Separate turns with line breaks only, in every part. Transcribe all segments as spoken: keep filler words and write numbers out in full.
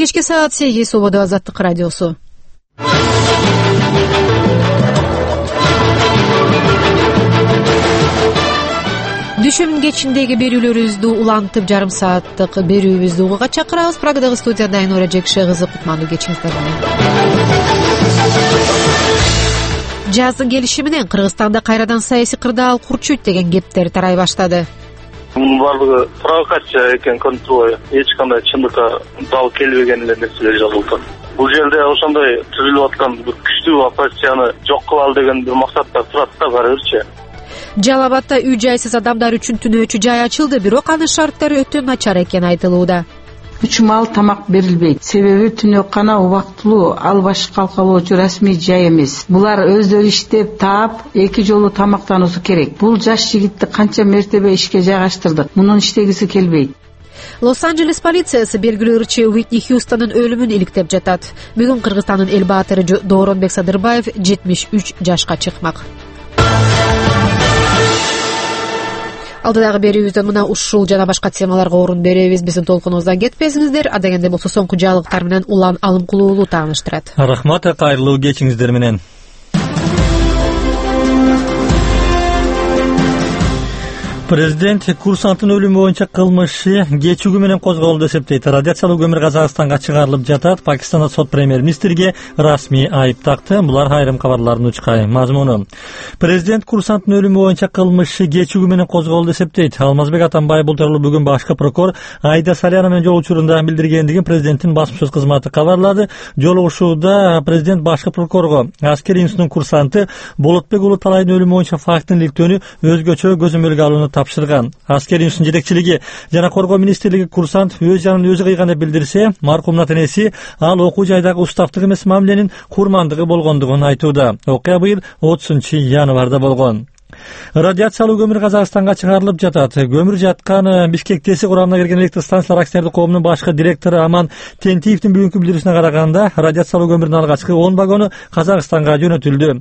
кечки саат сегиз Ободо Азаттык радиосу. Düşümün geçindegi berүүлөрүбүздү улантып жарым сааттык берүүбүздү угууга чакырабыз. Прагадагы студияда Айнура Жекшегызы кутмандуу кечиңиздер менен. Жаздын келиши менен Кыргызстанда кайрадан саясий кырдаал курчуйт деген кептер тарай баштады.
Мунун баардыгы провокация экен көрүнүп турбайбы? Эч кандай чындыкка дал келбеген эле нерселер жазылып атат. Бул жерде ошондой түзүлүп аткан бир күчтүү оппозицияны жок кылалы деген бир максаттар турат да, барыбырчы.
Жалал Абадда үй жайсыз адамдар үчүн түнөөчү жай ачылды, бирок анын шарттары өтө начар экени айтылууда.
Үч маал тамак берилбейт. Себеби түнөккана убактылуу, ал башка калкалоочу расмий жай эмес. Булар өздөрү иштеп, таап, эки жолу тамактануусу керек. Бул жаш жигитти канча мертебе ишке жайгаштырдык. Мунун иштегиси келбейт.
Лос-Анджелес полициясы белгилүү ырчы Уитни Хьюстонун өлүмүн иликтеп жатат. Бүгүн Кыргызстандын эл баатыры Дооронбек Садырбаев жетимиш үч жашка чыкмак. Алдыдагы берүүбүздөн мына ушул жана башка темаларга орун беребиз. Биздин толкунубуздан кетпесиңиздер. Адегенде болсо соңку жаңылыктар менен Улан Алымкулуулу тааныштырат.
Рахмат, кайрылуу кечиңиздер менен. Президент курсанттын өлүмү боюнча кылмышы кечүүгү менен козголду деп эсептейт. Радиациялуу көмүр Казакстанга чыгарылып жатат. Пакистанда сот премьер-министрге расмий айып такты. Булар айрым кабарлардын учкай мазмуну. Президент курсанттын өлүмү боюнча кылмышы кечүүгү менен козголду деп эсептейт. Алмазбек Атамбаев бул тууралуу бүгүн башкы прокурор Айда Саляна менен жолугушууда билдиргендигин президенттин басма сөз кызматы кабарлады. Жолугушууда президент башкы прокурорго аскери институттун курсанты Болотбек Улуу Талайдын өлүмү боюнча фактын иликтөөнү өзгөчө көзөмөлгө алууну тапшырган. Аскери институттун жетекчилиги жана коргоо министрлиги курсант өз жанын өзү кыйган деп билдирсе, маркумдун энеси ал окуу жайдагы уставдык эмес мамиленин курмандыгы болгондугун айтууда. Окуя быйыл отузунчу январда болгон. Радиациялуу көмүр Казакстанга чыгарылып жатат. Көмүр жаткан Бишкектеси курамына кирген электр станциялар акционердик коомунун башкы директору Аман Тентиевдин бүгүнкү билдирүүсүнө караганда, радиациялуу көмүрдүн алгачкы он вагону Казакстанга жөнөтүлдү.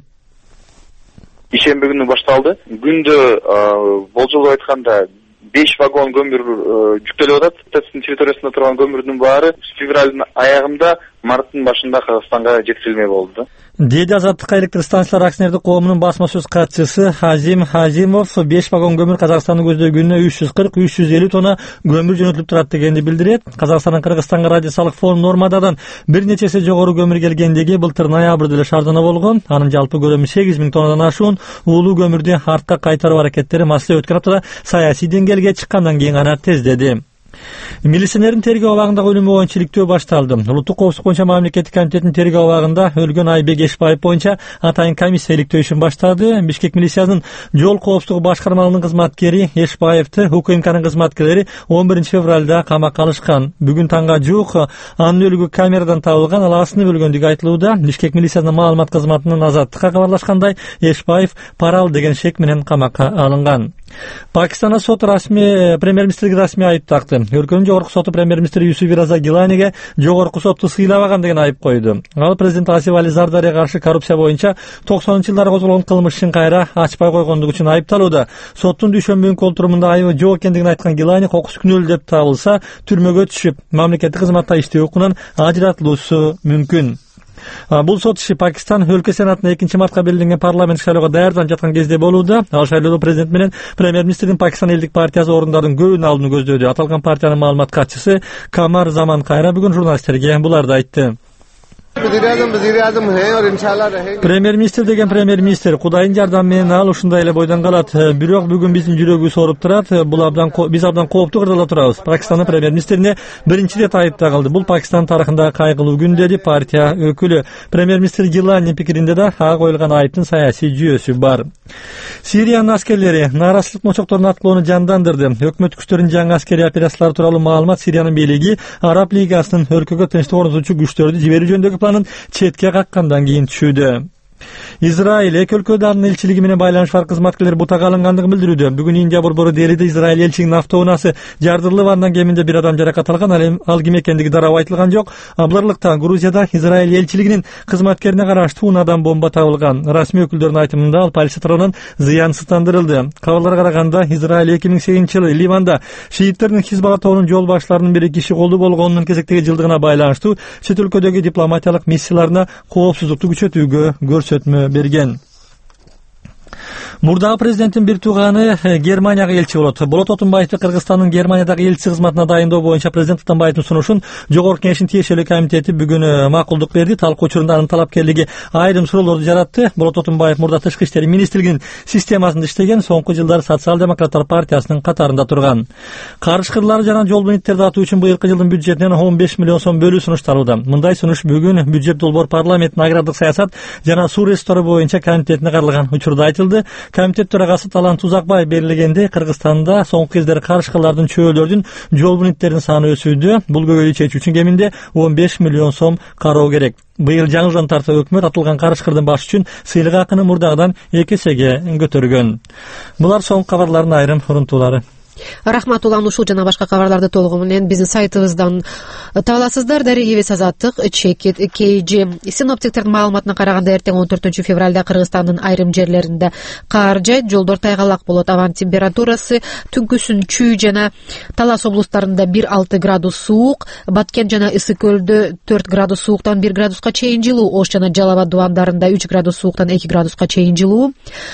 Ишемби күнү башталды. Күндө болжолдоп айтканда беш вагон көмүр жүктөлүп атат. Тестин территориясында турган көмүрдүн баары февралдын аягында, марттын башында Казакстанга жеткирилме болду.
Деди Азаттыкка электр станциялар акционердик коомунун басма сөз катчысы Хазим Хазимов беш вагон көмүр Казакстандын көздөгөнүнө үч жүз кырк үч жүз элүү тонна көмүр жөнөтүлүп турат дегенди билдирет. Казакстандын Кыргызстанга радиациялык форум нормадан бир нече эсе жогору көмүр келгендиги былтыр ноябрда эле шаардана болгон. Анын жалпы көлөмү сегиз миң тоннадан ашуун. Уулуу көмүрдү артка кайтаруу аракеттери маселе өткөн аптада саясий деңгээлге чыккандан кийин гана тездеди. Милиционердин тергөө абагындагы өлүмү боюнча иликтөө башталды. Улуттук коопсуздук боюнча мамлекеттик комитеттин тергөө абагында өлгөн Айбек Эшбаев боюнча атайын комиссия иликтөө ишин баштады. Бишкек милициясынын жол коопсуздугу башкармалыгынын кызматкери Эшбаевди УКМКнын кызматкерлери он биринчи февралда камакка алышкан. Бүгүн таңга жуук анын өлүгү камерадан табылган, ал асынып өлгөндүгү айтылууда. Бишкек милициясынын маалымат кызматынын Азаттыкка кабарлашкандай, Эшбаев парал деген шек менен камакка алынган. Пакистанда сот расмий премьер-министрге расмий айып такты. Өлкөнүн жогорку соту премьер-министр Юсуф Ираза Гиланиге жогорку сотту сыйлабаган деген айып койду. Ал президент Асиф Али Зардарга каршы коррупция боюнча токсонунчу жылдары козголгон кылмыш ишин кайра ачпай койгондугу үчүн айыпталууда. Соттун дүйшөмбүнкү отурумунда айыбы жок экендигин айткан Гилани кокус күнөөлүү деп табылса, түрмөгө түшүп, мамлекеттик кызматта иштөө укугунан ажыратылуусу мүмкүн. Бул сот иши Пакистан өлкө сенатына экинчи мартка белгиленген парламенттик шайлоого даярданып жаткан кезде болууда. Ал шайлоодо президент менен премьер-министрдин Пакистан элдик партиясы орундардын көбүн алууну көздөдү. Аталган партиянын маалымат катчысы Камар Заман Кайра бүгүн журналисттерге буларды айтты. Премьер-министр деген премьер-министр, Кудайдын жардамы менен ал ушундай эле бойдон калат. Бирок бүгүн биздин жүрөгүбүз ооруп турат. Бул абдан биз абдан кооптуу кырдаалда турабыз. Пакистандын премьер-министрине биринчи рет айып тагылды. Бул Пакистан тарыхындагы кайгылуу күн деди партия өкүлү. Премьер-министр Гилани пикиринде да ага коюлган айыптын саясий жүйөсү бар. Сириянын аскерлери нааразычылык мочокторун аткылоону жандандырды. Өкмөт күчтөрүнүн жаңы аскерий операциялары тууралуу маалымат Сириянын бийлиги Араб лигасынын өлкөгө тынчтык орнотуучу күчтөрдү жиберүү жөнүндөгү планын четке каккандан кийин түшүүдө. Израиль эки өлкөдүн элчилиги менен байланыш бар кызматкерлер бутага алынгандыгын билдирүүдө. Бүгүн Индия борбору Делиде Израиль элчилигинин автоунаасы жардырылып, андан кеминде бир адам жаракат алган. Ал ким экендиги дароо айтылган жок. Буларлыкта Грузияда Израиль элчилигинин кызматкерине караштуу унаадан бомба табылган. Расмий өкүлдөрдүн айтымында ал полиция тарабынан зыянсыздандырылды. Кабарларга караганда Израиль эки миң сегизинчи жылы Ливанда шииттердин Хизбалла тобунун жол башчыларынын бири киши колдуу болгонунун кезектеги жылдыгына байланыштуу чет өлкөдөгү дипломатиялык миссияларына коопсуздукту күчөтүүгө көрсөтмө берген. Мурдагы президенттин бир тууганы Германияга элчи болот. Болот Отунбаевди Кыргызстандын Германиядагы элчиси кызматына дайындоо боюнча президент Атамбаевдин сунушун Жогорку Кеңештин тиешелүү комитети бүгүн макулдук берди. Талкуу учурунда анын талапкерлиги айрым суроолорду жаратты. Болот Отунбаев мурда Тышкы иштер министрлигинин системасында иштеген, соңку жылдары Социал-демократтар партиясынын катарында турган. Карыш кырлары жана жол буниттерди атуу үчүн быйылкы жылдын бюджетинен он беш миллион сом бөлүү сунушталууда. Мындай сунуш бүгүн бюджет долбоор парламенттин агрардык саясат жана суу ресурстары боюнча комитетине каралган учурда айтылды. Комитет төрагасы Талант Узакбаев белгилегенде, Кыргызстанда соңку кездери карышкырлардын чөөлөрдүн жол буниттеринин саны өсүүдө. Бул көйгөйдү чечүү үчүн кеминде он беш миллион сом кароо керек. Быйыл жаңы жылдан тарта өкмөт атылган карышкырдын башы үчүн сыйлык акыны мурдагыдан эки эсеге көтөргөн. Булар соңку кабарлардын айрым урунтуулары.
Рахмат, улан ушул жана башка кабарларды толугу менен биздин сайтыбыздан таба аласыздар. Дарыгы эбес азаттык чекит кейжи. Синоптиктердин маалыматына караганда эртең он төртүнчү февралда Кыргызстандын айрым жерлеринде кар жайт, жолдор тайгалак болот. Абанын температурасы түнкүсүн Чүй жана Талас облустарында бир алты градус суук, Баткен жана Ысык көлдө төрт градус сууктан бир градуска чейин жылуу, Ош жана Жалал Абад дубандарында үч градус сууктан эки градуска чейин жылуу,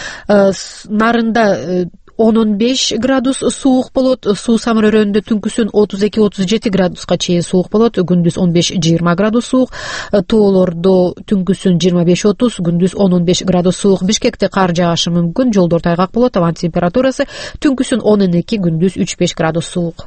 Нарында он беш градус суук болот. Суу Самыр-өрөөнүндө түнкүсүн отуз эки отуз жети градуска чейин суук болот, күндүз он беш жыйырма градус суук. Тоолордо түнкүсүн жыйырма беш отуз, күндүз он он беш градус суук. Бишкекте кар жаашы мүмкүн, жолдор тайгак болот. Абанын температурасы түнкүсүн он эки, күндүз үч беш градус суук.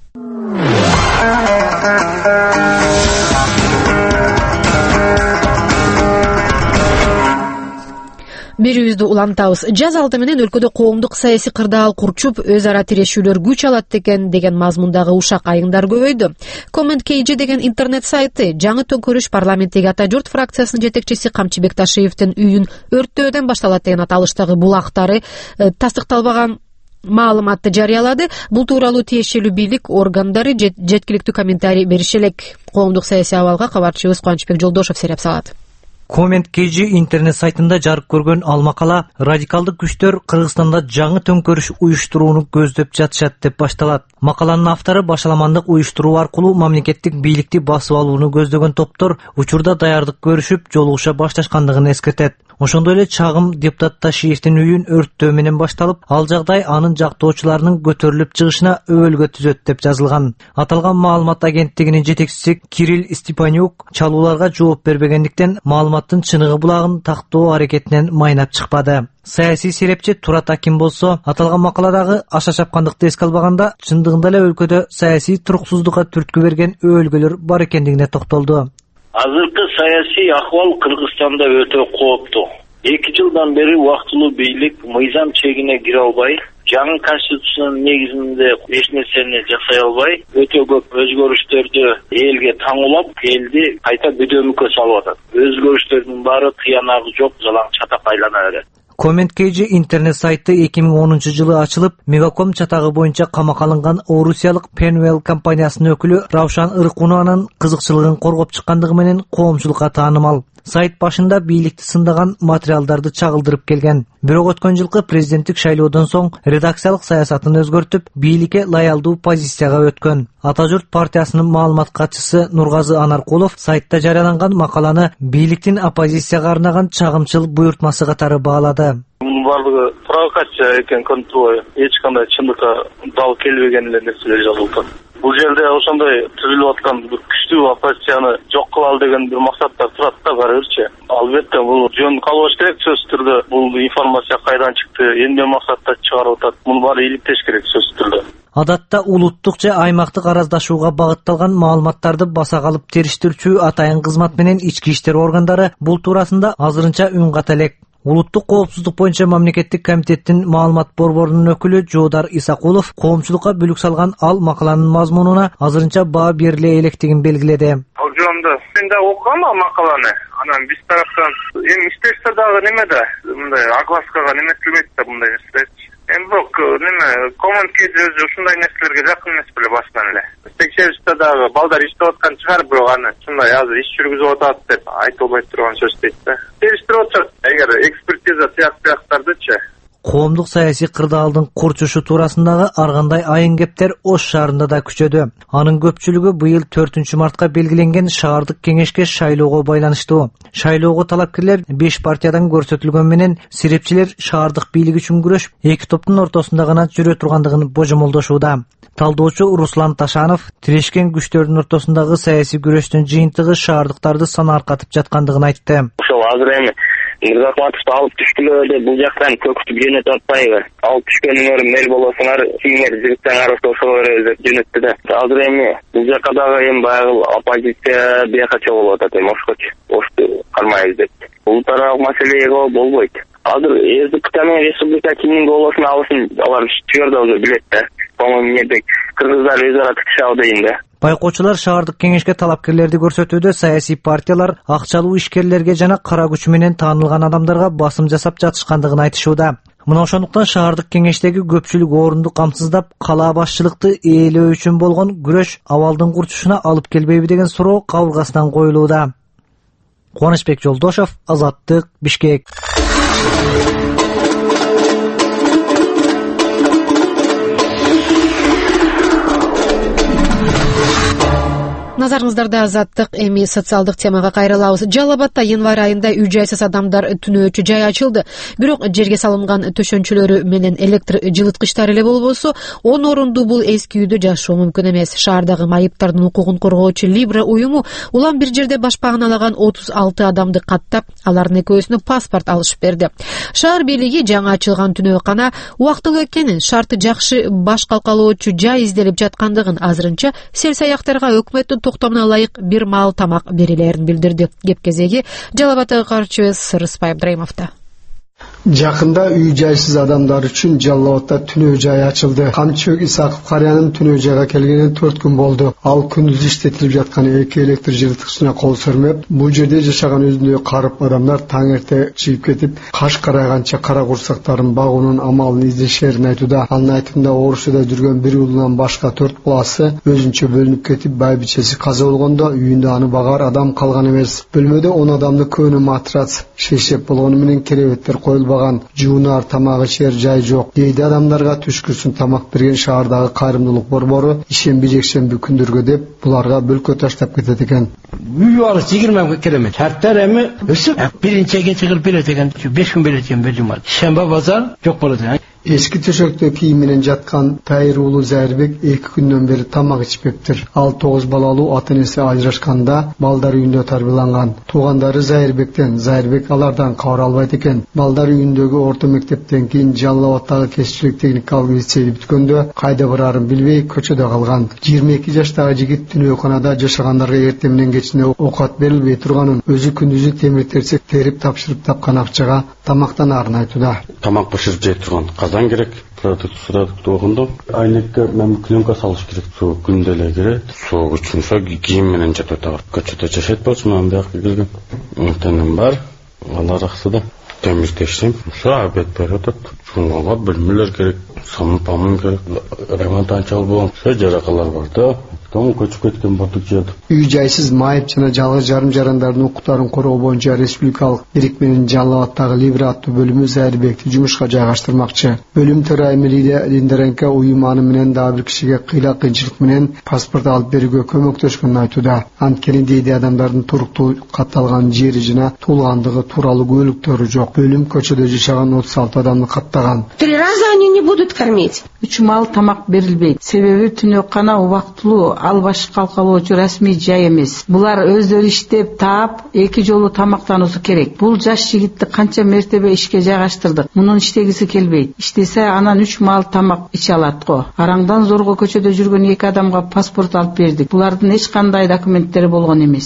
Берүүбүздү улантабыз. Жаз алты менен өлкөдө коомдук саясий кырдаал курчуп, өз ара тирешүүлөр күч алат экен деген мазмундагы ушак айыңдар көбөйдү. Comment кей джи деген интернет сайты жаңы төңкөрүш парламенттеги Ата журт фракциясынын жетекчиси Камчыбек Ташиевдин үйүн өрттөөдөн башталат деген аталыштагы булактары тастыкталбаган маалыматты жарыялады. Бул тууралуу тиешелүү бийлик органдары жеткиликтүү комментарий бериши элек. Коомдук саясий абалга кабарчыбыз Кубанычбек Жолдошов сереп салат.
Comment кей джи интернет сайтында жарык көргөн ал макала радикалдык күчтөр Кыргызстанда жаңы төңкөрүш уюштурууну көздөп жатышат деп башталат. Макаланын автору башаламандык уюштуруу аркылуу мамлекеттик бийликти басып алууну көздөгөн топтор учурда даярдык көрүшүп, жолугуша башташкандыгын эскертет. Ошондой эле чагым депутат Ташиевдин үйүн өрттөө менен башталып, ал жагдай анын жактоочуларынын көтөрүлүп чыгышына өбөлгө түзөт деп жазылган. Аталган маалымат агенттигинин жетекчиси Кирилл Степанюк чалууларга жооп бербегендиктен маалыматтын чыныгы булагын тактоо аракетинен майнап чыкпады. Саясий серепчи Турат Аким болсо, аталган макаладагы аша чапкандыкты эске албаганда, чындыгында эле өлкөдө саясий туруксуздукка түрткү берген өбөлгөлөр бар экендигине токтолду.
Азыркы саясий акыбал Кыргызстанда өтө кооптуу. эки жылдан бери убактылуу бийлик мыйзам чегине кире албай, жаңы конституциянын негизинде эч нерсени жасай албай, өтө көп өзгөрүштөрдү элге таңуулап, элди кайта бөдөмүккө салып атат. Өзгөрүштөрдүн баары тыянагы жок, жалаң чатак айлана берет.
Comment кей джи интернет сайты эки миң онунчу жылы ачылып, Мегаком чатагы боюнча камакка алынган орусиялык Penwell компаниясынын өкүлү Равшан Ыркунованын кызыкчылыгын коргоп чыккандыгы менен коомчулукка таанымал. Сайт башында бийликти сындаган материалдарды чагылдырып келген. Бирок өткөн жылкы президенттик шайлоодон соң редакциялык саясатын өзгөртүп, бийликке лоялдуу позицияга өткөн. Ата журт партиясынын маалымат катчысы Нургазы Анаркулов сайтта жарыяланган макаланы бийликтин оппозицияга арнаган чагымчыл буйртмасы катары баалады.
Мунун баардыгы провокация экен көрүнүп турбайбы? Эч кандай чындыкка дал келбеген эле нерселер жазылып атат. Бул жерде ошондой түзүлүп аткан бир күчтүү оппозицияны жок кылалы деген бир максаттар турат да барыбырчы. Албетте бул жөн калбаш керек сөзсүз түрдө. Бул информация кайдан чыкты, эмне максатта чыгарып атат? Муну баары иликтеш керек сөзсүз түрдө.
Адатта улуттук же аймактык араздашууга багытталган маалыматтарды баса калып териштирүүчү атайын кызмат менен ички иштер органдары бул туурасында азырынча үн ката элек. Улуттук коопсуздук боюнча мамлекеттик комитеттин маалымат борборунун өкүлү Жоодар Исакулов коомчулукка бүлүк салган ал макаланын мазмунуна азырынча баа бериле электигин белгиледи.
Ал жөнүндө мен да окугам ал макаланы.
Анан биз тараптан эми иштешсе дагы немеде мындай огласкага неметилбейт да мындай нерселерчи. Эми бирок неме Command K G өзү ушундай нерселерге жакын эмес беле башынан эле. Текшериште дагы балдар иштеп аткан чыгар, бирок аны ушундай азыр иш жүргүзүп атат деп айтылбай турган сөз дейт да. Териштирип атышат. Эгер экспертиза тияк тияктардычы
Коомдук саясий кырдаалдын курчушу туурасындагы ар кандай айын кептер Ош шаарында да күчөдү. Анын көпчүлүгү быйыл төртүнчү мартка белгиленген шаардык кеңешке шайлоого байланыштуу. Шайлоого талапкерлер беш партиядан көрсөтүлгөн менен серепчилер шаардык бийлик үчүн күрөш эки топтун ортосунда гана жүрө тургандыгын божомолдошууда. Талдоочу Руслан Ташанов тирешкен күчтөрдүн ортосундагы саясий күрөштүн жыйынтыгы шаардыктарды санааркатып жаткандыгын айтты.
Ошол азыр эми Мырзахматовду алып түшкүлө деп бул жактан көкүтүп жөнөтүп атпайбы? Алып түшкөнүңөр мэр болосуңар, кимдер жигитсеңер ошолор өзү жөнөттү да. Азыр эми бул жака дагы эми баягы оппозиция бияка чогулуп атат эми ошкочу. Ошту кармайбыз деп. Бул тарап маселеге болбойт. Азыр СДП менен республика кимдин болосун алышын алар чыгарда уже билет да. По-моему, эмнедек кыргыздар өз ара тыкышабы дейин да.
Байкоочулар шаардык кеңешке талапкерлерди көрсөтүүдө саясий партиялар акчалуу ишкерлерге жана кара күч менен таанылган адамдарга басым жасап жатышкандыгын айтышууда. Мына ошондуктан шаардык кеңештеги көпчүлүк орунду камсыздап, калаа башчылыкты ээлөө үчүн болгон күрөш абалдын курчушуна алып келбейби деген суроо кабыргасынан коюлууда. Кубанычбек Жолдошов, Азаттык, Бишкек.
Назарыңыздарда Азаттык, эми социалдык темага кайрылабыз. Жалал Абадта январь айында үй жайсыз адамдар түнөөчү жай ачылды. Бирок жерге салынган төшөнчөлөрү менен электр жылыткычтар эле болбосо, он орунду бул эски үйдө жашоо мүмкүн эмес. Шаардагы майыптардын укугун коргоочу Libra уюму улам бир жерде башпаганалаган отуз алты адамды каттап, алардын экөөсүнө паспорт алышып берди. Шаар бийлиги жаңы ачылган түнөөкана убактылуу экенин, шарты жакшы баш калкалоочу жай изделип жаткандыгын, азырынча сел саяктарга өкмөттүн токтомуна ылайык бир маал тамак берилерин билдирди. Кеп кезеги Жалал Абадтагы каарчыбыз Сырыспай Абдрайымовдо.
Жакында үй жайсыз адамдар үчүн Жалал Абадта түнөө жай ачылды. Камчыбек Исаков карыянын түнөө жайга келгенине төрт күн болду. Ал күндүз иштетилип жаткан эки электр жылыткычына кол сермеп, бул жерде жашаган өзүндөй карып адамдар таң эрте чыгып кетип, каш карайганча кара курсактарын багуунун амалын издешерин айтууда. Анын айтымында Орусияда жүргөн бир уулунан башка төрт баласы өзүнчө бөлүнүп кетип, байбичеси каза болгондо үйүндө аны багар адам калган эмес. Бөлмөдө он адамды көөнү матрац, шешеп болгону менен керебеттер коюлбаган, жуунар, тамак ичер жай жок. Дейди адамдарга түшкүсүн тамак берген шаардагы кайрымдуулук борбору ишемби жекшемби күндөргө деп буларга бөлкө таштап кетет экен.
Үй алыс жыйырма керемет. Шарттар эми өсүп, биринчи кечигил берет экен, беш күн берет экен бир жума. Шемба базар жок болот экен.
Эски төшөктө кийим менен жаткан Тайыр уулу Зайырбек эки күндөн бери тамак ичпептир. Ал тогуз балалуу ата-энеси ажырашканда балдар үйүндө тарбияланган. Туугандары Зайырбектен, Зайырбек алардан кабар албайт экен. Балдар үйүндөгү орто мектептен кийин Жалал Абадтагы кесиптүүлүк техникалык лицейди бүткөндө кайда барарын билбей көчөдө калган. жыйырма эки жаштагы жигит түнөөканада жашагандарга эртең менен кечинде оокат берилбей турганын, өзү күндүзү темир терсек терип тапшырып тапкан акчага тамактанарын айтууда.
Тамак бышырып жей турган казан керек, продукт сурадык болгондо айнекке мен пленка салыш керек, суу күндө эле кирет, суу күчүнсө кийим менен жатып атат. Көчөдө жашайт болчу, мен бияка келгем. Антенем бар, алар аксыда. Темир тешсем, суу обед берет, чуңга бөлмөлөр керек, самын памын керек, ремонт анчалуу болгон, жаракалар бар да. Том көчүп кеткен болдук жерде.
Үй жайсыз майып жана жалгыз жарым жарандардын укуктарын короо боюнча республикалык бирикменин Жалал Абадтагы Libra аттуу бөлүмү Зайырбекти жумушка жайгаштырмакчы. Бөлүм төрайымы Лидия Линдеренко уюм аны менен дагы бир кишиге кыйла кыйынчылык менен паспорт алып берүүгө көмөктөшкөнүн айтууда. Анткени дейди адамдардын туруктуу катталган жери жана туулгандыгы тууралуу күбөлүктөрү жок. Бөлүм көчөдө жашаган отуз алты адамды каттаган.
Три раза они не будут кормить.
Үч маал тамак берилбейт. Себеби түнөөкана убактылуу, ал баш калкалоочу расмий жай эмес. Булар өздөрү иштеп, таап, эки жолу тамактануусу керек. Бул жаш жигитти канча мертебе ишке жайгаштырдык. Мунун иштегиси келбейт. Иштесе анан үч маал тамак иче алат го. Араңдан зорго көчөдө жүргөн эки адамга паспорт алып бердик. Булардын эч кандай документтери болгон эмес.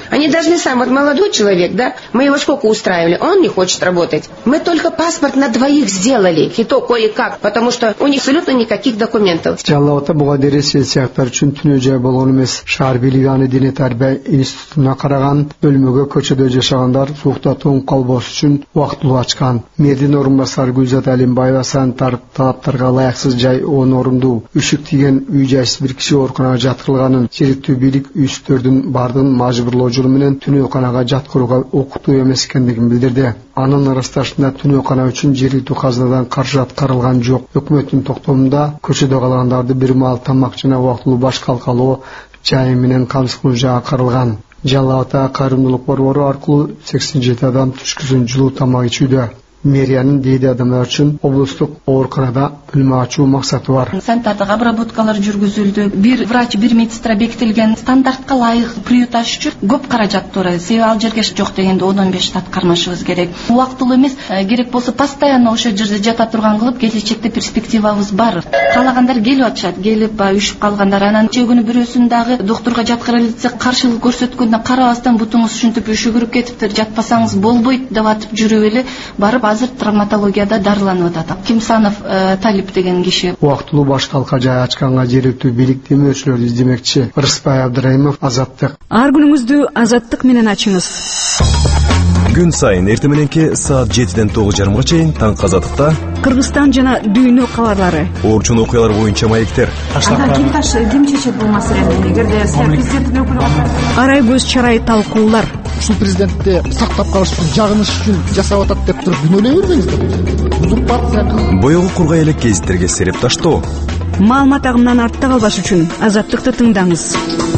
Они должны сам, вот молодой человек, да, мы его сколько устраивали, он не хочет работать. Мы только паспорт на двоих сделали, и то кое-как, потому что у них абсолютно никаких документов.
Жаллаватта буга дересе сыяктар үчүн түнөө жай болгон эмес. Шаар бийлиги аны Дене тарбия институтуна караган бөлмөгө көчөдө жашагандар суукта тоңуп калбош үчүн убактылуу ачкан. Мэрдин орун басары Гүлзат Алимбаева санитар талаптарга ылайыксыз жай он орундуу үшүк тийген үй жайсыз бир киши ооруканага жаткырылганын, жергиликтүү бийлик үйсүттөрдүн бардыгын мажбурлоо жолу менен түнөөканага жаткырууга укуктуу эмес экендигин билдирди. Анын ырасташында түнөөкана үчүн жергиликтүү казынадан каржы аткарылган жок. Өкмөттүн токтомунда көчөдө калгандарды бир маал тамак жана убактылуу баш калкалоо жайы менен камсыздоо жага каралган. Жаллаватта кайрымдуулук борбору аркылуу сексен жети адам түшкүсүн жылуу тамак ичүүдө. Мэриянын дейди адамдар үчүн облустук ооруканада бөлмө ачуу максаты бар.
Санитардык обработкалар жүргүзүлдү. Бир врач, бир медсестра бекитилген стандартка ылайык приют ачыш үчүн көп каражат турат. Себеби ал жерге жок дегенде он он беш штат кармашыбыз керек. Убактылуу эмес, керек болсо постоянно ошол жерде жата турган кылып, келечекте перспективабыз бар. Каалагандар келип атышат, келип баягы үшүп калгандар. Анан чөгүнү бирөөсүн дагы доктурга жаткыралы десек, каршылык көрсөткөндө карабастан бутуңуз ушинтип үшүгүрүп кетиптир, жатпасаңыз болбойт деп атып жүрүп эле барып азыр травматологияда дарыланып атат. Кимсанов Талип деген киши.
Убактылуу баш калка жай ачканга жергиликтүү бийлик демөөрчүлөрдү издемекчи. Рыспай Абдыраимов, Азаттык.
Ар күнүңүздү Азаттык менен ачыңыз.
Күн сайын эртең мененки саат жетиден тогуз жарымга чейин Таң Азаттыкта
Кыргызстан жана дүйнө кабарлары.
Орчун окуялар боюнча маектер.
Ага ким таш ким чечет бул маселени? Эгерде президенттин өкүлү арай көз чарай талкуулар.
Ушул президентти сактап калыш үчүн, жагыныш үчүн жасап атат деп туруп күнөөлөй бермеңиздер. Узурпация.
Боёгу кургай элек гезиттерге сереп таштоо.
Маалымат агымынан артта калбаш үчүн Азаттыкты тыңдаңыз.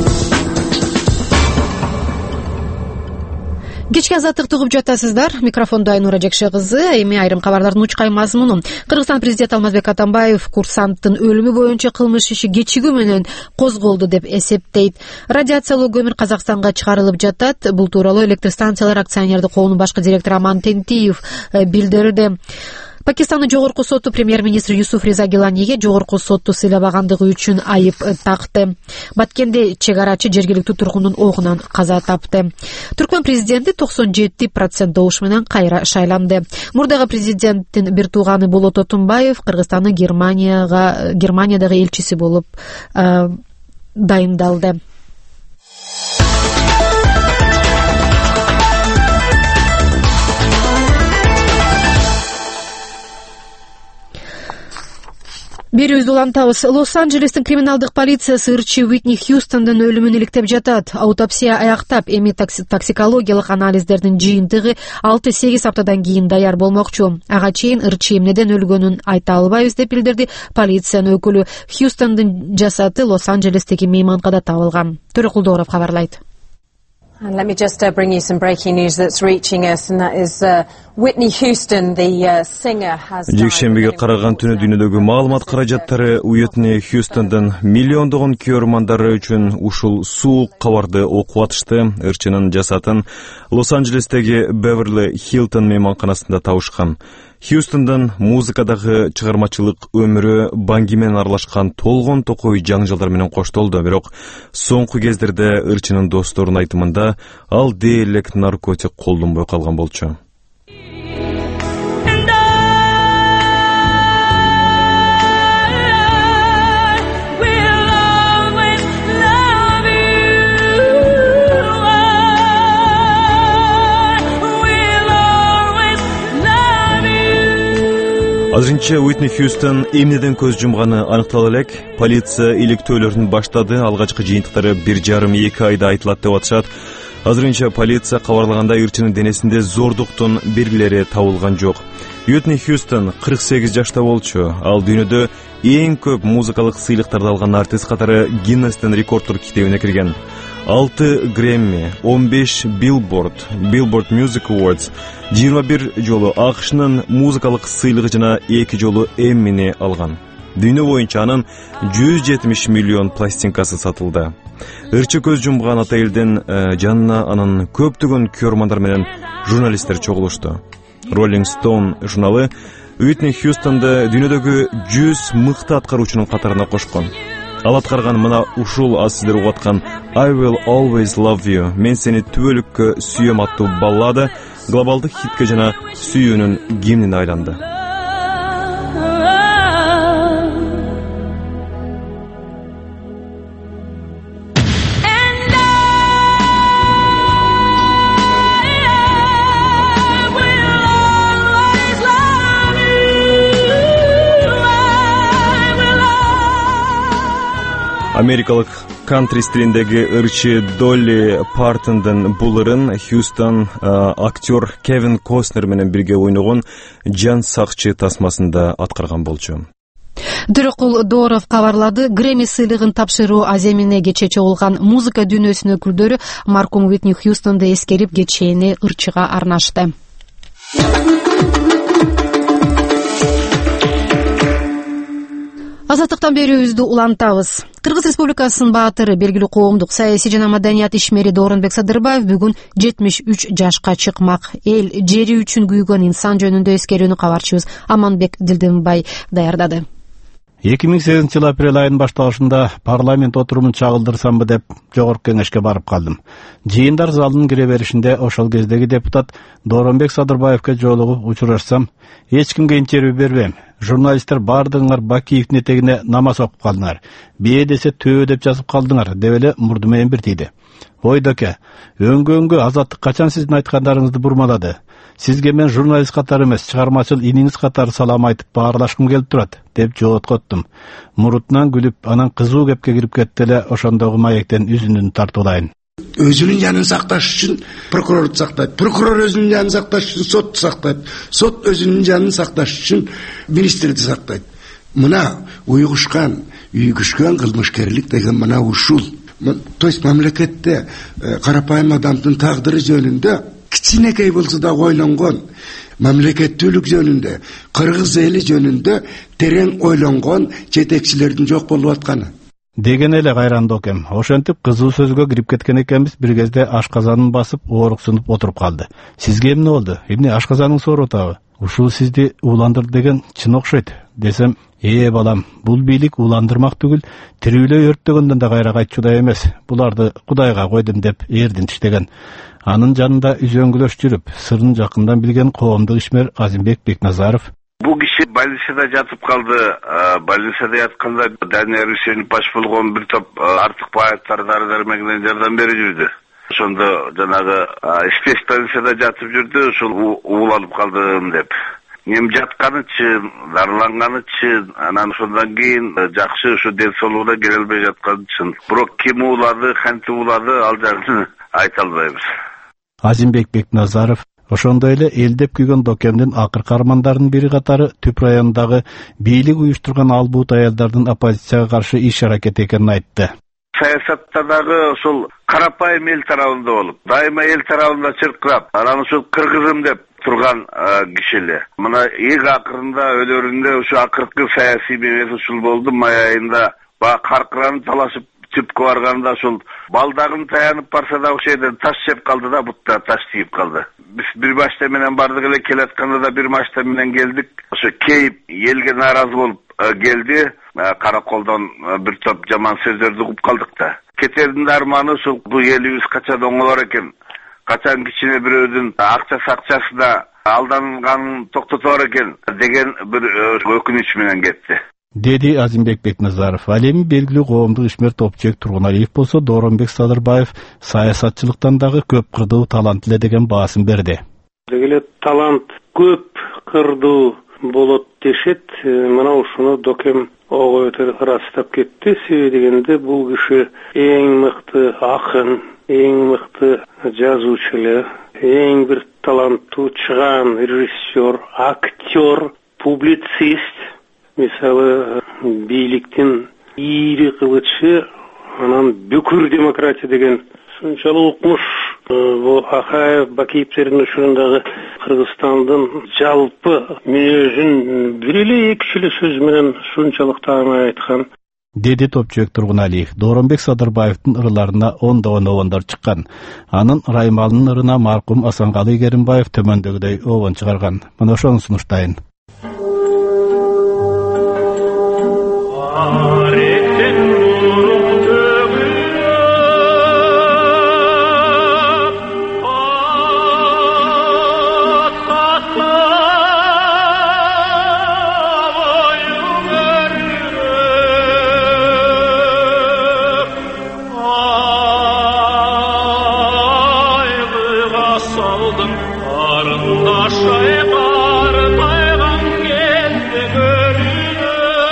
Кечки Азаттыкты угуп жатасыздар. Микрофондо Айнура Жекше кызы. Эми айрым кабарлардын учкай мазмуну. Кыргызстан президенти Алмазбек Атамбаев курсанттын өлүмү боюнча кылмыш иши кечигүү менен козголду деп эсептейт. Радиациялуу көмүр Казакстанга чыгарылып жатат. Бул тууралуу Электр станциялар акционердик коомунун башкы директору Аман Тентиев билдирди. Пакистандын жогорку соту премьер-министр Юсуф Реза Гиланиге жогорку сотту сыйлабагандыгы үчүн айып такты. Баткенде чек арачы жергиликтүү тургундун огунан каза тапты. Түркмөн президенти токсон жети процент добуш менен кайра шайланды. Мурдагы президенттин бир тууганы Болот Отунбаев Кыргызстандын Германияга Германиядагы элчиси болуп дайындалды. Берүүбүздү улантабыз. Лос-Анджелестин криминалдык полициясы ырчы Уитни Хьюстондун өлүмүн иликтеп жатат. Аутопсия аяктап, эми токсикологиялык анализдердин жыйынтыгы алты сегиз аптадан кийин даяр болмокчу. Ага чейин ырчы эмнеден өлгөнүн айта албайбыз деп билдирди полициянын өкүлү. Хьюстондун жасаты Лос-Анджелестеги мейманкада табылган. Төрөкулдооров кабарлайт.
And let me just uh, bring you some breaking news that's reaching us, and that is uh, Whitney Houston, the uh, singer, has died.
Жекшембиге караган түнү дүйнөдөгү маалымат каражаттары Уитни Хьюстондун миллиондогон көрөрмандары үчүн ушул суук кабарды окуп атышты. Ырчынын жасатын Лос-Анджелестеги Беверли Хилтон мейманканасында табышкан. Хьюстондун музыкадагы чыгармачылык өмүрү банги менен аралашкан толгон токой жаңжалдар менен коштолду. Бирок соңку кездерде ырчынын досторунун айтымында ал дээрлик наркотик колдонбой калган болчу. Азырынча Уитни Хьюстон эмнеден көз жумганы аныктала элек. Полиция иликтөөлөрүн баштады. Алгачкы жыйынтыктары бир жарым эки айда айтылат деп атышат. Азырынча полиция кабарлагандай ырчынын денесинде зордуктун белгилери табылган жок. Уитни Хьюстон кырк сегиз жашта болчу. Ал дүйнөдө эң көп музыкалык сыйлыктарды алган артист катары Гиннестин рекордтор китебине кирген. алты Грэмми, он беш Billboard, Billboard Music Awards, жыйырма бир жолу АКШнын музыкалык сыйлыгы жана эки жолу Эммини алган. Дүйнө боюнча анын жүз жетимиш миллион пластинкасы сатылды. Ырчы көз жумган ата элдин жанына анын көптөгөн көрөрмандар менен журналисттер чогулушту. Rolling Stone журналы Уитни Хьюстонду дүйнөдөгү жүз мыкты аткаруучунун катарына кошкон. Ал аткарган мына ушул аз сиздер угаткан I Will Always Love You, мен сени түбөлүккө сүйөм аттуу баллада глобалдык хитке жана сүйүүнүн гимнине айланды. Америкалык кантри стилиндеги ырчы Долли Партондун бул ырын Хьюстон актер Кевин Костнер менен бирге ойногон Жан сакчы тасмасында аткарган болчу.
Дөрөкул Дооров кабарлады, Грэмми сыйлыгын тапшыруу аземине кечээ чогулган музыка дүйнөсүнүн өкүлдөрү маркум Уитни Хьюстонду эскерип кечээни ырчыга арнашты. Азаттыктан берүүбүздү улантабыз. Кыргыз Республикасынын баатыры, белгилүү коомдук саясий жана маданият ишмери Дооронбек Садырбаев бүгүн жетимиш үч жашка чыкмак. Эл жери үчүн күйгөн инсан жөнүндө эскерүүнү кабарчыбыз Аманбек Дилденбай даярдады.
эки миң сегизинчи жыл апрель айынын башталышында парламент отурумун чагылдырсамбы деп жогорку кеңешке барып калдым. Жыйындар залынын кире беришинде ошол кездеги депутат Дооронбек Садырбаевке жолугуп учурашсам, эч кимге интервью бербейм. Журналисттер бардыгыңар Бакиевдин этегине намаз окуп калдыңар. Бие десе төө деп жазып калдыңар деп эле мурду менен бир тийди. Ой доке, өңгөнгө Азаттык качан сиздин айткандарыңызды бурмалады? Сизге мен журналист катары эмес, чыгармачыл иниңиз катары салам айтып баарлашкым келип турат деп жооп коттум. Мурутунан күлүп, анан кызуу кепке кирип кетти эле, ошондогу маектен үзүнүн тартуулайын.
Өзүнүн жанын сакташ үчүн прокурорду сактайт, прокурор өзүнүн жанын сакташ үчүн сотту сактайт, сот өзүнүн жанын сакташ үчүн министрди сактайт. Мына уйгушкан, үйгүшкөн кылмышкерлик деген мына ушул. То есть мамлекетте карапайым адамдын тагдыры жөнүндө кичинекей болсо да ойлонгон, мамлекеттүүлүк жөнүндө, кыргыз эли жөнүндө терең ойлонгон жетекчилердин жок болуп атканы
деген эле кайрандуу экем. Ошентип кызуу сөзгө кирип кеткен экенбиз. Бир кезде ашказанын басып ооруксунуп отуруп калды. Сизге эмне болду? Эмне ашказаның сооруп атабы? Ушул сизди ууландырды деген чын окшойт десем, ээ балам, бул бийлик ууландырмак түгүл, тирүүлөй өрттөгөндөн да кайра кайтчудай эмес. Буларды Кудайга койдум деп эрдин тиштеген. Анын жанында үзөңгүлөш жүрүп, сырын жакындан билген коомдук ишмер Азимбек Бекназаров.
Бул киши больницада жатып калды. Больницада ятканда Данияр Үсенов баш болгон бир топ артык баяттар дары дармек менен жардам берип жүрдү. Ошондо жанагы спец больницада жатып жүрдү, ошол ууланып калдым деп. Эми жатканы чын, дарыланганы чын, анан ошондон кийин жакшы ушу ден соолугуна келе албай жатканы чын. Бирок ким уулады, кантип уулады, ал жагын айта албайбыз.
Азимбек Бекназаров ошондой эле элдеп күйгөн Докемдин акыркы армандарынын бири катары Түп районундагы бийлик уюштурган албут аялдардын оппозицияга каршы иш аракет экенин айтты.
Саясатта дагы ошол карапайым эл тарабында болуп, дайыма эл тарабында чыркырап, анан ошол кыргызым деп турган киши эле. Мына эң акырында өлөрүндө ушу акыркы саясий мемес ушул болду. Май айында баягы каркыранып талашып түпкө барганда ошол балдагын таянып барса да ошол жерден таш жеп калды да, бутта таш тийип калды. Биз бир машина менен бардык эле, келатканда да бир машина менен келдик. Ошо кейип элге нааразы болуп келди. Караколдон бир топ жаман сөздөрдү угуп калдык да. Кетердин арманы ушул бул элибиз качан оңолор экен, качан кичине бирөөдүн акча сакчасына алданганын токтоторор экен деген бир өкүнүч менен кетти.
Деди Азимбек Бекназаров. Ал эми белгилүү коомдук ишмер Топчек Тургуналиев болсо Дооронбек Садырбаев саясатчылыктан дагы көп кырдуу талант эле деген баасын берди.
Дегеле талант көп кырдуу болот дешет. Мына ушуну Докем ого өтө ырастап кетти. Себеби дегенде бул киши эң мыкты акын, эң мыкты жазуучу эле, эң бир таланттуу чыган режиссер, актер, публицист. Мисалы бийликтин ийри кылычы, анан бүкүр демократия деген ушунчалык укмуш. Бул Акаев, Бакиевтердин учурундагы Кыргызстандын жалпы мүнөзүн бир эле эки эле сөз менен ушунчалык таамай айткан.
Деди Топчек Тургуналиев. Дооронбек Садырбаевдин ырыларына ондогон обондор чыккан. Анын Раймалынын ырына маркум Асанкалы Керимбаев төмөндөгүдөй обон чыгарган. Мына ошону сунуштайын.
Arif'in
салдым қарындаш жайқар тайған кезде көрініп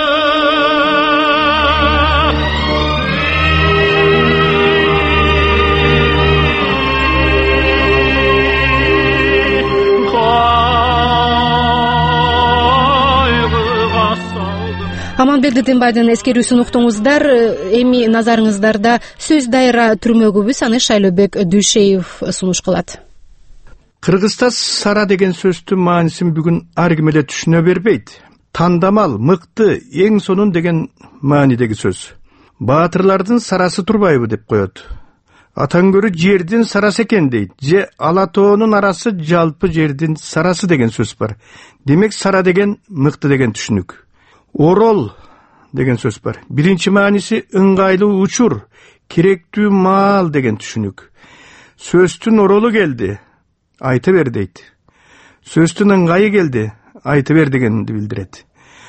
Аманберди Тынбайдын эскерүүсүн уктуңуздар. Эми назарыңыздарда сөз дайра түрмөгүбүз, аны Шайлообек Дүйшеев сунуш кылат.
Кыргызда сара деген сөздүн маанисин бүгүн ар ким эле түшүнө бербейт. Тандамал, мыкты, эң сонун деген маанидеги сөз. Баатырлардын сарасы турбайбы деп коет. Атан көрү жердин сарасы экен дейт. Же Алатоонун арасы жалпы жердин сарасы деген сөз бар. Демек сара деген мыкты деген түшүнүк. Орол деген сөз бар. Биринчи мааниси ыңгайлуу учур, керектүү маал деген түшүнүк. Сөздүн оролу келди, айта бер дейт. Сөздүн ыңгайы келди, айта бер дегенди билдирет.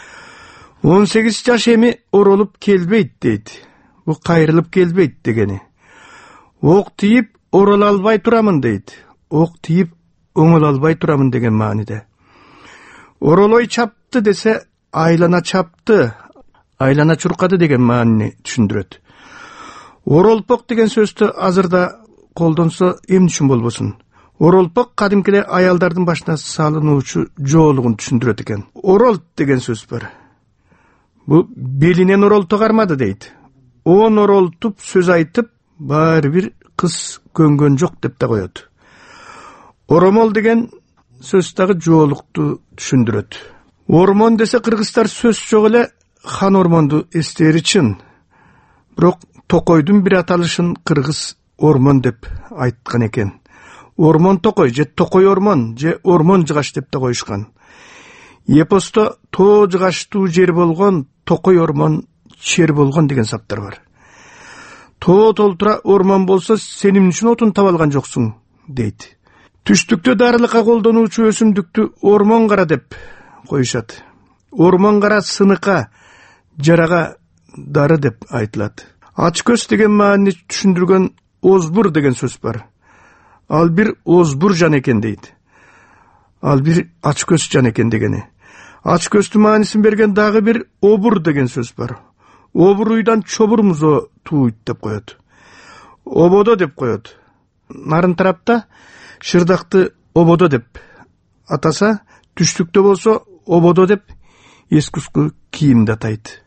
он сегиз жаш эми оролуп келбейт дейт. Бу кайрылып келбейт дегени. Ок тийип орола албай турамын дейт. Ок тийип оңола албай турамын деген мааниде. Оролой чапты десе айлана чапты, айлана чуркады деген маанини түшүндүрөт. Оролпок деген сөздү азырда колдонсо эмне үчүн болбосун? Оролпок кадимкиде аялдардын башына салынуучу жоолугун түшүндүрөт экен. Орол деген сөз бар. Бу белинен оролто кармады дейт. Он оролтуп сөз айтып, баары бир кыз көнгөн жок деп да коет. Оромол деген сөз дагы жоолукту түшүндүрөт. Ормон десе кыргыздар сөз жок эле хан ормонду эстери чын. Бирок Токойдун бир аталышын кыргыз ормон деп айткан экен. Ормон Токой же Токой ормон же ормон жыгаш деп да коюшкан. Эпосто тоо жыгаштуу жер болгон, Токой ормон чер болгон деген саптар бар. Тоо толтура ормон болсо сен эмне үчүн отун таба алган жоксуң дейт. Түштүктө дарылыкка колдонуучу өсүмдүктү ормон кара деп коюшат. Ормон кара сыныка, жарага дары деп айтылат. Ачкөз деген маанини түшүндүргөн озбур деген сөз бар. Ал бир озбур жан экен дейт. Ал бир ачкөз жан экен дегени. Ачкөздүн маанисин берген дагы бир обур деген сөз бар. Обур уйдан чобур музо тууйт деп коет. Ободо деп коет. Нарын тарапта шырдакты ободо деп атаса, түштүктө болсо ободо деп эскуску кийимди атайт.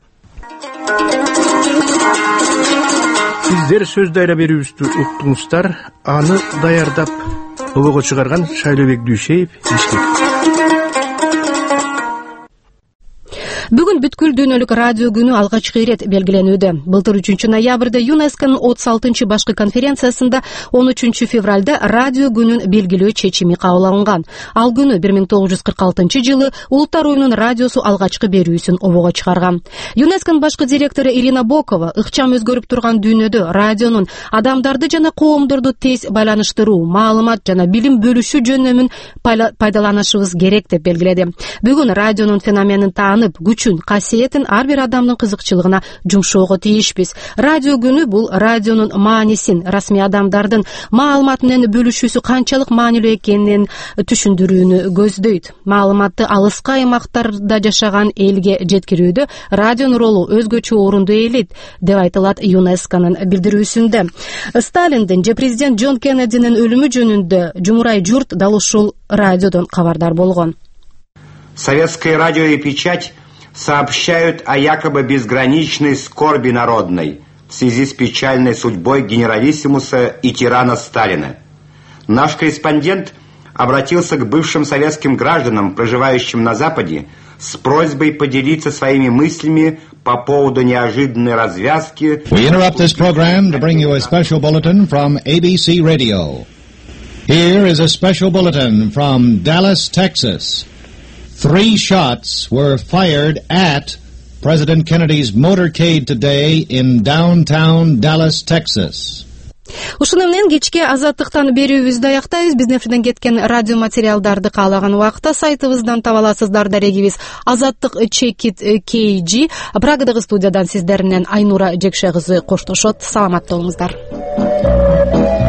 Сиздер сөз дайра берүүбүздү уктуңуздар. Аны даярдап обого чыгарган Шайлообек Дүйшеев, Бишкек.
Бүгүн бүткүл дүйнөлүк радио күнү алгачкы ирет белгиленүүдө. Былтыр үчүнчү ноябрда ЮНЕСКОнун отуз алтынчы башкы конференциясында он үчүнчү февралда радио күнүн белгилөө чечими кабыл алынган. Ал күнү бир миң тогуз жүз кырк алтынчы жылы Улуттар уюмунун радиосу алгачкы берүүсүн обого чыгарган. ЮНЕСКонун башкы директору Ирина Бокова ыкчам өзгөрүп турган дүйнөдө радионун адамдарды жана коомдорду тез байланыштыруу, маалымат жана билим бөлүшүү жөнүнөн пайдаланышыбыз керек деп белгиледи. Бүгүн радионун феноменин таанып, күчүн, касиетин ар бир адамдын кызыкчылыгына жумшоого тийишпиз. Радио күнү бул радионун маанисин, расмий адамдардын маалымат менен бөлүшүүсү канчалык маанилүү экенин түшүндүрүүнү көздөйт. Маалыматты алыска аймактарда жашаган элге жеткирүүдө радионун ролу өзгөчө орунду ээлейт деп айтылат ЮНЕСКонун билдирүүсүндө. Сталиндин же президент Джон Кеннединин өлүмү жөнүндө жумурай журт дал ушул радиодон кабардар болгон.
Советское радио и печать сообщают о якобы безграничной скорби народной в связи с печальной судьбой генералиссимуса и тирана Сталина. Наш корреспондент обратился к бывшим советским гражданам, проживающим на Западе, с просьбой поделиться своими мыслями по поводу неожиданной развязки.
We interrupt this program to bring you a special bulletin from A B C Radio. Here is a special bulletin from Dallas, Texas. Three shots were fired at President Kennedy's motorcade today in downtown Dallas, Texas.
Ушуну менен кечки азаттыктан берүүбүздү аяктайбыз. Биздин эфирден кеткен радио материалдарды каалаган убакта сайтыбыздан таба аласыздар. Дарегибиз азаттык чекит кей джи. Прагадагы студиядан сиздер менен Айнура Жекше кызы коштошот. Саламатта болуңуздар.